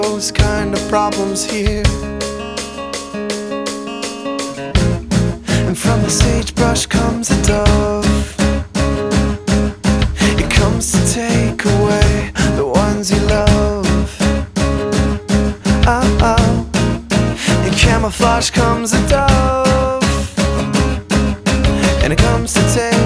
those kind of problems here. And from the sagebrush comes a dove. It comes to take away the ones you love. Oh, oh. In camouflage comes a dove, and it comes to take